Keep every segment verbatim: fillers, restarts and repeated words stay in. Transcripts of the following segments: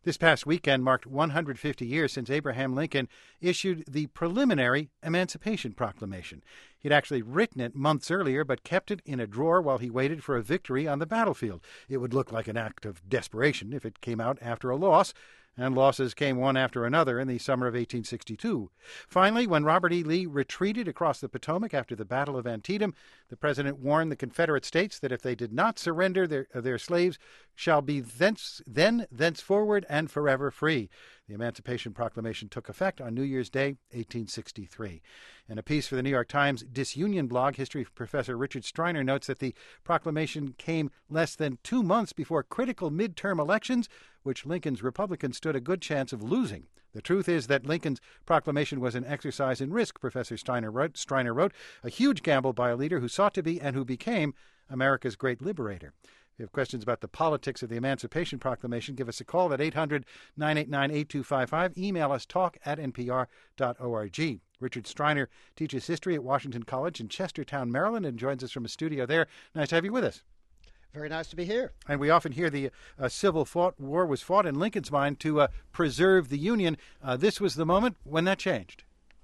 This past weekend marked one hundred fifty years since Abraham Lincoln issued the preliminary Emancipation Proclamation. He'd actually written it months earlier, but kept it in a drawer while he waited for a victory on the battlefield. It would look like an act of desperation if it came out after a loss, and losses came one after another in the summer of eighteen sixty-two. Finally, when Robert E. Lee retreated across the Potomac after the Battle of Antietam, the president warned the Confederate States that if they did not surrender, their, their slaves shall be thence, then, thenceforward, and forever free. The Emancipation Proclamation took effect on New Year's Day, eighteen sixty-three. In a piece for the New York Times Disunion blog, history professor Richard Striner notes that the proclamation came less than two months before critical midterm elections, which Lincoln's Republicans stood a good chance of losing. The truth is that Lincoln's proclamation was an exercise in risk, Professor Steiner wrote, Striner wrote, a huge gamble by a leader who sought to be and who became America's great liberator. If you have questions about the politics of the Emancipation Proclamation, give us a call at eight hundred, nine eight nine, eight two five five. Email us talk at n p r dot org. Richard Striner teaches history at Washington College in Chestertown, Maryland, and joins us from a studio there. Nice to have you with us. Very nice to be here. And we often hear the uh, Civil fought, War was fought in Lincoln's mind to uh, preserve the Union. Uh, this was the moment when that changed.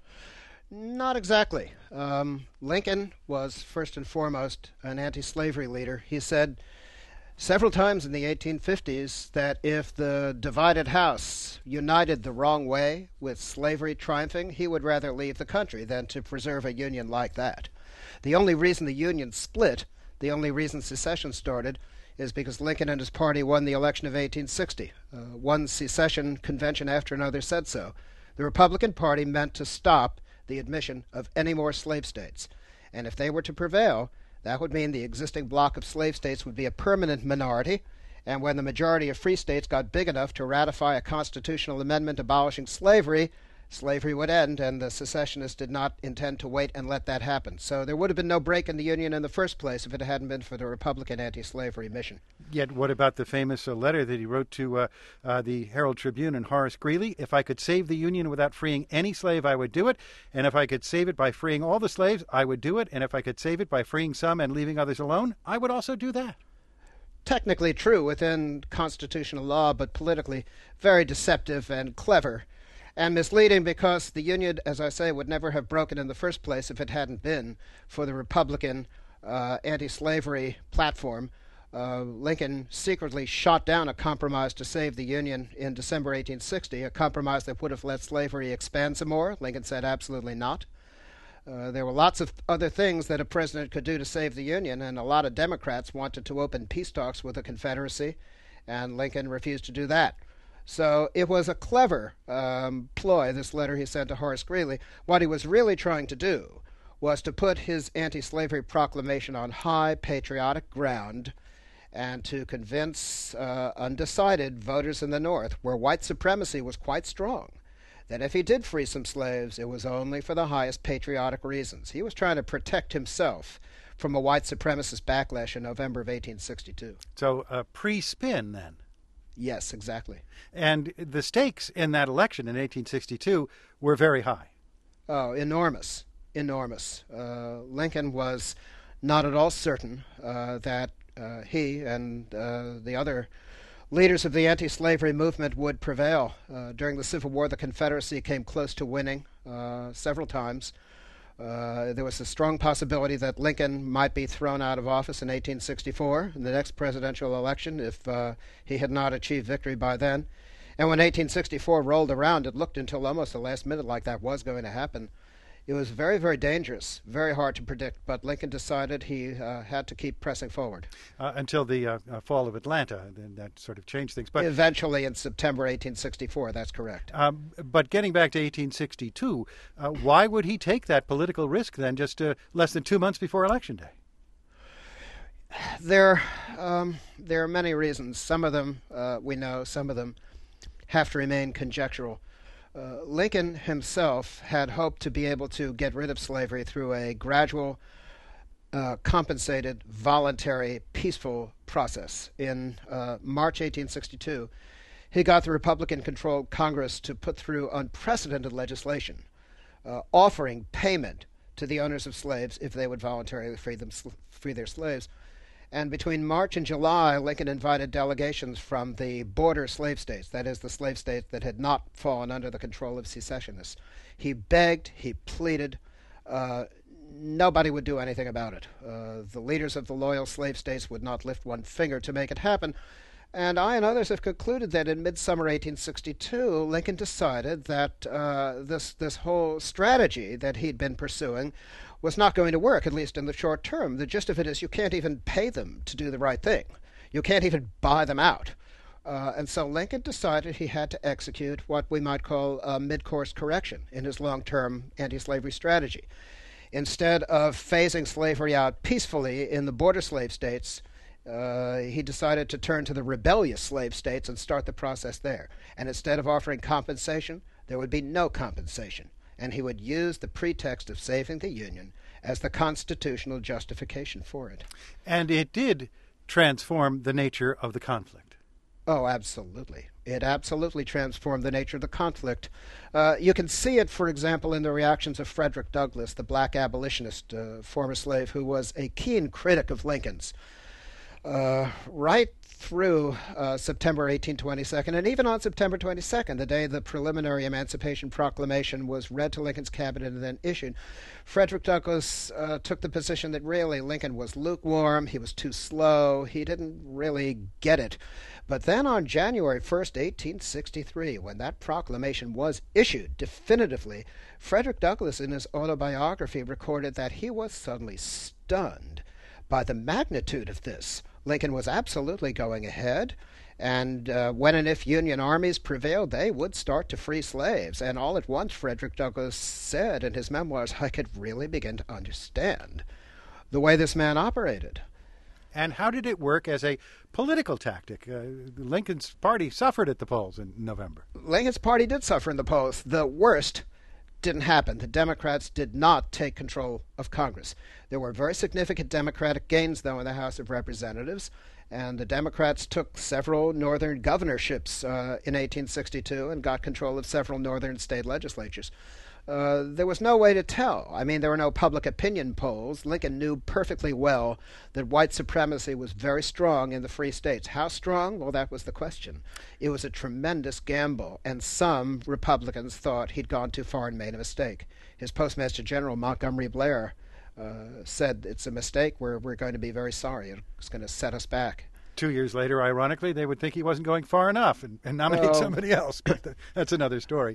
Not exactly. Um, Lincoln was first and foremost an anti-slavery leader. He said several times in the eighteen fifties that if the divided House united the wrong way with slavery triumphing, he would rather leave the country than to preserve a union like that. The only reason the Union split, the only reason secession started, is because Lincoln and his party won the election of eighteen sixty. Uh, one secession convention after another said so. The Republican Party meant to stop the admission of any more slave states. And if they were to prevail, that would mean the existing block of slave states would be a permanent minority, and when the majority of free states got big enough to ratify a constitutional amendment abolishing slavery, slavery would end, and the secessionists did not intend to wait and let that happen. So there would have been no break in the Union in the first place if it hadn't been for the Republican anti-slavery mission. Yet what about the famous uh, letter that he wrote to uh, uh, the Herald Tribune and Horace Greeley? If I could save the Union without freeing any slave, I would do it. And if I could save it by freeing all the slaves, I would do it. And if I could save it by freeing some and leaving others alone, I would also do that. Technically true within constitutional law, but politically very deceptive and clever. And misleading because the Union, as I say, would never have broken in the first place if it hadn't been for the Republican uh, anti-slavery platform. Uh, Lincoln secretly shot down a compromise to save the Union in December eighteen sixty, a compromise that would have let slavery expand some more. Lincoln said absolutely not. Uh, there were lots of other things that a president could do to save the Union, and a lot of Democrats wanted to open peace talks with the Confederacy, and Lincoln refused to do that. So it was a clever um, ploy, this letter he sent to Horace Greeley. What he was really trying to do was to put his anti-slavery proclamation on high patriotic ground and to convince uh, undecided voters in the North, where white supremacy was quite strong, that if he did free some slaves, it was only for the highest patriotic reasons. He was trying to protect himself from a white supremacist backlash in November of eighteen sixty-two. So uh, pre-spin, then. Yes, exactly. And the stakes in that election in eighteen sixty-two were very high. Oh, enormous, enormous. Uh, Lincoln was not at all certain uh, that uh, he and uh, the other leaders of the anti-slavery movement would prevail. Uh, during the Civil War, the Confederacy came close to winning uh, several times. Uh, there was a strong possibility that Lincoln might be thrown out of office in eighteen sixty-four in the next presidential election if uh, he had not achieved victory by then. And when eighteen sixty-four rolled around, it looked until almost the last minute like that was going to happen. It was very, very dangerous, very hard to predict, but Lincoln decided he uh, had to keep pressing forward. Uh, until the uh, uh, fall of Atlanta, then that sort of changed things. But eventually in September eighteen sixty-four, that's correct. Um, but getting back to eighteen sixty-two, uh, why would he take that political risk then just uh, less than two months before Election Day? There, um, there are many reasons. Some of them uh, we know, some of them have to remain conjectural. Uh, Lincoln himself had hoped to be able to get rid of slavery through a gradual, uh, compensated, voluntary, peaceful process. In uh, March eighteen sixty-two, he got the Republican-controlled Congress to put through unprecedented legislation, uh, offering payment to the owners of slaves if they would voluntarily free them, free their slaves. And between March and July, Lincoln invited delegations from the border slave states, that is, the slave states that had not fallen under the control of secessionists. He begged, he pleaded. Uh, nobody would do anything about it. Uh, the leaders of the loyal slave states would not lift one finger to make it happen. And I and others have concluded that in midsummer eighteen sixty-two, Lincoln decided that uh, this this whole strategy that he'd been pursuing was not going to work, at least in the short term. The gist of it is you can't even pay them to do the right thing. You can't even buy them out. Uh, and so Lincoln decided he had to execute what we might call a mid-course correction in his long-term anti-slavery strategy. Instead of phasing slavery out peacefully in the border slave states, Uh, he decided to turn to the rebellious slave states and start the process there. And instead of offering compensation, there would be no compensation. And he would use the pretext of saving the Union as the constitutional justification for it. And it did transform the nature of the conflict. Oh, absolutely. It absolutely transformed the nature of the conflict. Uh, you can see it, for example, in the reactions of Frederick Douglass, the black abolitionist, uh, former slave, who was a keen critic of Lincoln's. Uh, right through uh, September eighteen twenty-two, and even on September twenty-second, the day the preliminary Emancipation Proclamation was read to Lincoln's cabinet and then issued, Frederick Douglass uh, took the position that really Lincoln was lukewarm, he was too slow, he didn't really get it. But then on January first, eighteen sixty-three, when that proclamation was issued definitively, Frederick Douglass in his autobiography recorded that he was suddenly stunned by the magnitude of this. Lincoln was absolutely going ahead, and uh, when and if Union armies prevailed, they would start to free slaves. And all at once, Frederick Douglass said in his memoirs, I could really begin to understand the way this man operated. And how did it work as a political tactic? Uh, Lincoln's party suffered at the polls in November. Lincoln's party did suffer in the polls. The worst didn't happen. The Democrats did not take control of Congress. There were very significant Democratic gains, though, in the House of Representatives, and the Democrats took several northern governorships uh, in eighteen sixty-two and got control of several northern state legislatures. Uh, there was no way to tell. I mean, there were no public opinion polls. Lincoln knew perfectly well that white supremacy was very strong in the free states. How strong? Well, that was the question. It was a tremendous gamble, and some Republicans thought he'd gone too far and made a mistake. His Postmaster General, Montgomery Blair, uh, said, it's a mistake. We're, we're going to be very sorry. It's going to set us back. Two years later, ironically, they would think he wasn't going far enough and, and nominate well, somebody else. But the, that's another story.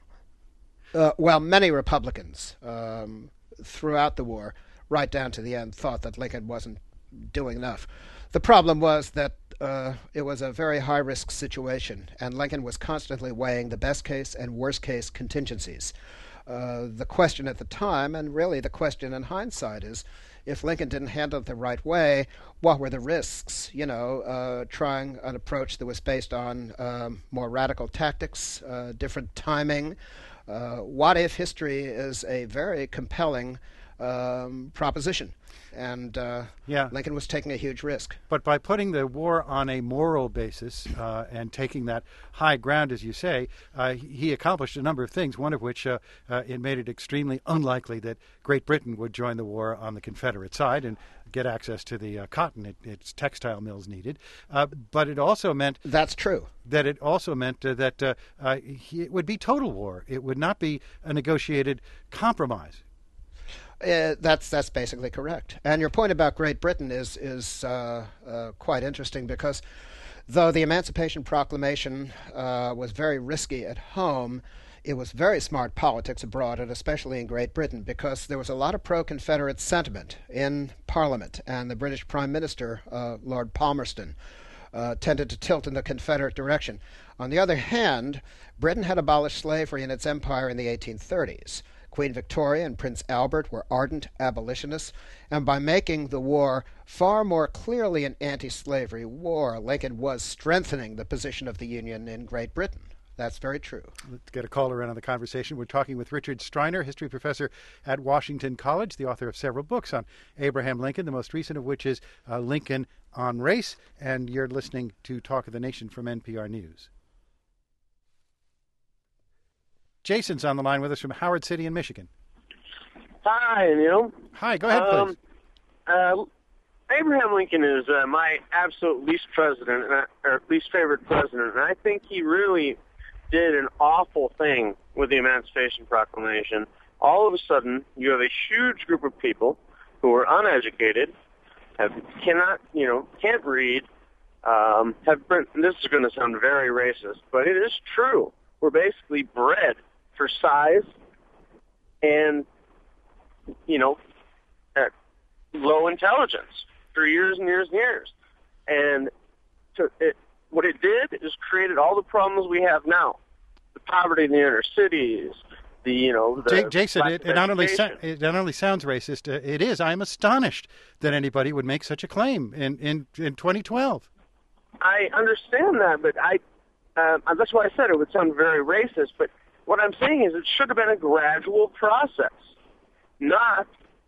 Uh, well, many Republicans um, throughout the war, right down to the end, thought that Lincoln wasn't doing enough. The problem was that uh, it was a very high-risk situation, and Lincoln was constantly weighing the best-case and worst-case contingencies. Uh, the question at the time, and really the question in hindsight, is if Lincoln didn't handle it the right way, what were the risks? You know, uh, trying an approach that was based on um, more radical tactics, uh, different timing. Uh, what if history is a very compelling um, proposition? And uh, yeah. Lincoln was taking a huge risk. But by putting the war on a moral basis uh, and taking that high ground, as you say, uh, he accomplished a number of things, one of which uh, uh, it made it extremely unlikely that Great Britain would join the war on the Confederate side and get access to the uh, cotton it, its textile mills needed. Uh, but it also meant... That's true. That it also meant uh, that uh, uh, he, it would be total war. It would not be a negotiated compromise. Uh, that's that's basically correct. And your point about Great Britain is is uh, uh, quite interesting because though the Emancipation Proclamation uh, was very risky at home, it was very smart politics abroad, and especially in Great Britain, because there was a lot of pro-Confederate sentiment in Parliament, and the British Prime Minister, uh, Lord Palmerston, uh, tended to tilt in the Confederate direction. On the other hand, Britain had abolished slavery in its empire in the eighteen thirties. Queen Victoria and Prince Albert were ardent abolitionists, and by making the war far more clearly an anti-slavery war, Lincoln was strengthening the position of the Union in Great Britain. That's very true. Let's get a caller in on the conversation. We're talking with Richard Striner, history professor at Washington College, the author of several books on Abraham Lincoln, the most recent of which is uh, Lincoln on Race, and you're listening to Talk of the Nation from N P R News. Jason's on the line with us from Howard City in Michigan. Hi, Neil. Hi, go ahead, um, please. Uh, Abraham Lincoln is uh, my absolute least president, uh, or least favorite president, and I think he really did an awful thing with the Emancipation Proclamation. All of a sudden, you have a huge group of people who are uneducated, have cannot, you know, can't read, um, have been, this is going to sound very racist, but it is true. We're basically bred for size and, you know, at low intelligence for years and years and years. And to, it, what it did is created all the problems we have now. The poverty in the inner cities, the, you know, the J- Jason, it, it, not only so, it not only sounds racist, uh, it is. I'm astonished that anybody would make such a claim in, in, in twenty twelve. I understand that, but I uh, that's why I said it would sound very racist. But what I'm saying is it should have been a gradual process, not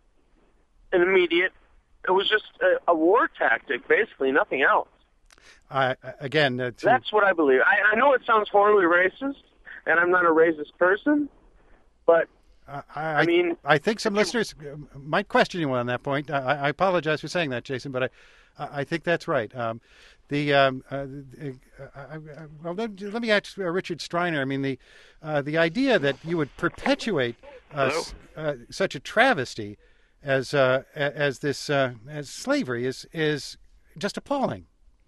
an immediate. It was just a, a war tactic, basically, nothing else. Uh, again, uh, to... that's what I believe. I, I know it sounds horribly racist, and I'm not a racist person, but uh, I, I mean, I think some listeners might question you on that point. I, I apologize for saying that, Jason, but I, I think that's right. Um, the um, uh, uh, uh, well, let, let me ask uh, Richard Striner. I mean, the uh, the idea that you would perpetuate uh, s- uh, such a travesty as uh, as this uh, as slavery is is just appalling.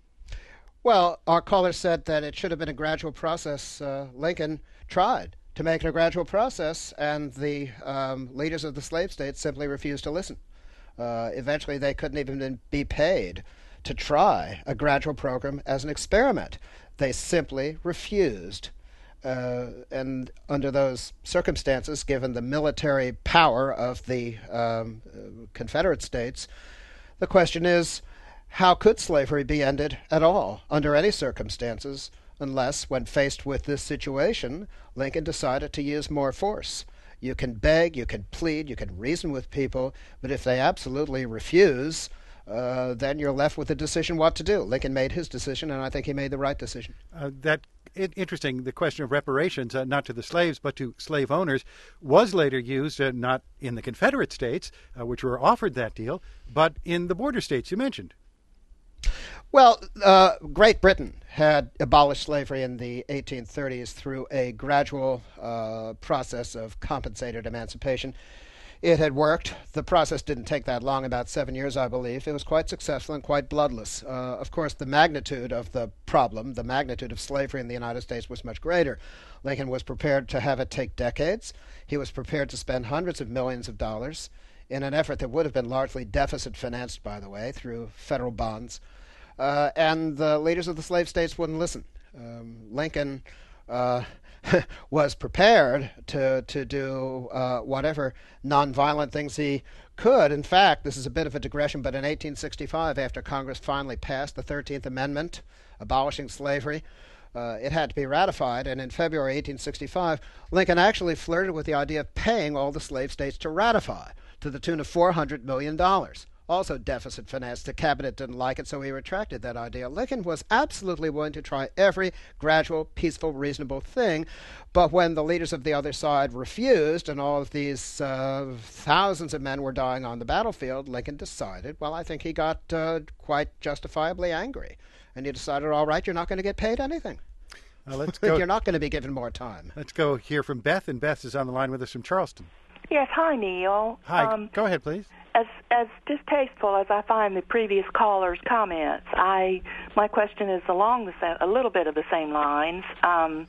Well, our caller said that it should have been a gradual process. Uh, Lincoln tried to make it a gradual process, and the um, leaders of the slave states simply refused to listen. Uh, eventually, they couldn't even be paid to try a gradual program as an experiment. They simply refused. Uh, and under those circumstances, given the military power of the um, Confederate States, the question is, how could slavery be ended at all, under any circumstances, unless, when faced with this situation, Lincoln decided to use more force? You can beg, you can plead, you can reason with people, but if they absolutely refuse, uh, then you're left with a decision what to do. Lincoln made his decision, and I think he made the right decision. Uh, that it, interesting. The question of reparations, uh, not to the slaves but to slave owners, was later used uh, not in the Confederate States, uh, which were offered that deal, but in the border states you mentioned. Well, uh, Great Britain had abolished slavery in the eighteen thirties through a gradual uh, process of compensated emancipation. It had worked. The process didn't take that long, about seven years, I believe. It was quite successful and quite bloodless. Uh, of course, the magnitude of the problem, the magnitude of slavery in the United States was much greater. Lincoln was prepared to have it take decades. He was prepared to spend hundreds of millions of dollars in an effort that would have been largely deficit financed, by the way, through federal bonds. Uh, and the leaders of the slave states wouldn't listen. Um, Lincoln uh, was prepared to to do uh, whatever nonviolent things he could. In fact, this is a bit of a digression, but in eighteen sixty-five, after Congress finally passed the thirteenth Amendment abolishing slavery, uh, it had to be ratified. And in February eighteen sixty-five, Lincoln actually flirted with the idea of paying all the slave states to ratify to the tune of four hundred million dollars. Also deficit financed. The cabinet didn't like it, so he retracted that idea. Lincoln was absolutely willing to try every gradual, peaceful, reasonable thing, but when the leaders of the other side refused and all of these uh, thousands of men were dying on the battlefield, Lincoln decided, well, I think he got uh, quite justifiably angry. And he decided, all right, you're not going to get paid anything. Uh, let's go. You're not going to be given more time. Let's go hear from Beth, and Beth is on the line with us from Charleston. Yes, hi, Neil. Hi, um, go ahead, please. As as distasteful as I find the previous caller's comments, I my question is along the same, a little bit of the same lines. Um,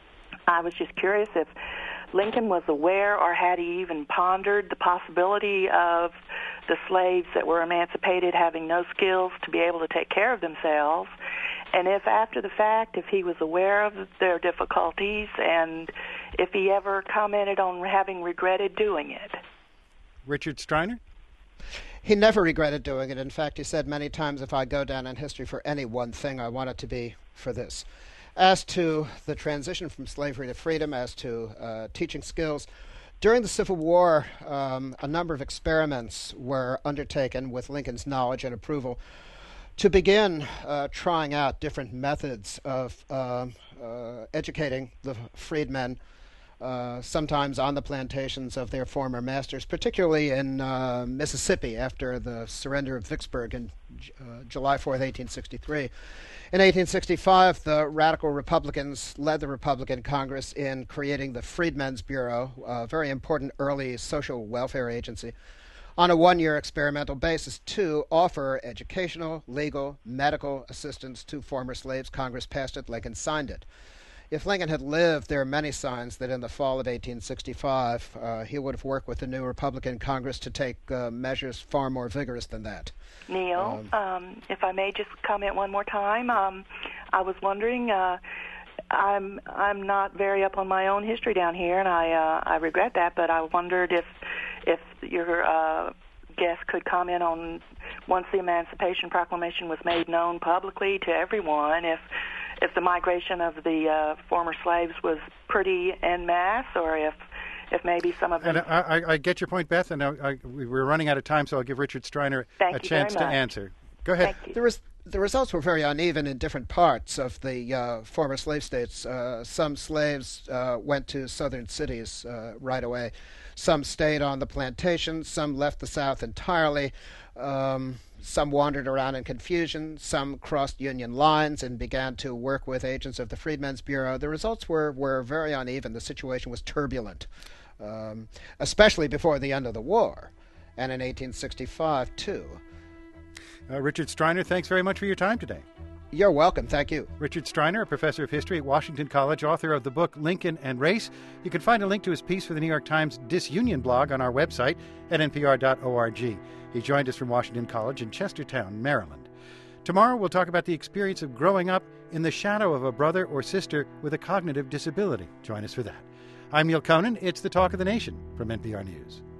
I was just curious if Lincoln was aware, or had he even pondered the possibility of the slaves that were emancipated having no skills to be able to take care of themselves, and if after the fact, if he was aware of their difficulties, and if he ever commented on having regretted doing it. Richard Striner? He never regretted doing it. In fact, he said many times, if I go down in history for any one thing, I want it to be for this. As to the transition from slavery to freedom, as to uh, teaching skills, during the Civil War, um, a number of experiments were undertaken with Lincoln's knowledge and approval to begin uh, trying out different methods of uh, uh, educating the freedmen uh, sometimes on the plantations of their former masters, particularly in uh, Mississippi after the surrender of Vicksburg in uh, July fourth, eighteen sixty-three. In eighteen sixty-five, the radical Republicans led the Republican Congress in creating the Freedmen's Bureau, a very important early social welfare agency, on a one-year experimental basis to offer educational, legal, medical assistance to former slaves. Congress passed it. Lincoln signed it. If Lincoln had lived, there are many signs that in the fall of eighteen sixty-five, uh, he would have worked with the new Republican Congress to take uh, measures far more vigorous than that. Neil, um, um, if I may just comment one more time, um, I was wondering, uh, I'm I'm not very up on my own history down here, and I uh, I regret that, but I wondered if if your uh, guest could comment on, once the Emancipation Proclamation was made known publicly to everyone, if if the migration of the uh, former slaves was pretty en masse, or if if maybe some of them... And I, I, I get your point, Beth, and I, I, we're running out of time, so I'll give Richard Striner Thank a chance to answer. Go ahead. The, res- the results were very uneven in different parts of the uh, former slave states. Uh, some slaves uh, went to southern cities uh, right away. Some stayed on the plantations. Some left the South entirely. Um, some wandered around in confusion. Some crossed Union lines and began to work with agents of the Freedmen's Bureau. The results were, were very uneven. The situation was turbulent, um, especially before the end of the war, and in eighteen sixty-five, too. Uh, Richard Striner, thanks very much for your time today. You're welcome. Thank you. Richard Striner, a professor of history at Washington College, author of the book Lincoln and Race. You can find a link to his piece for the New York Times Disunion blog on our website at n p r dot org. He joined us from Washington College in Chestertown, Maryland. Tomorrow we'll talk about the experience of growing up in the shadow of a brother or sister with a cognitive disability. Join us for that. I'm Neil Conan. It's the Talk of the Nation from N P R News.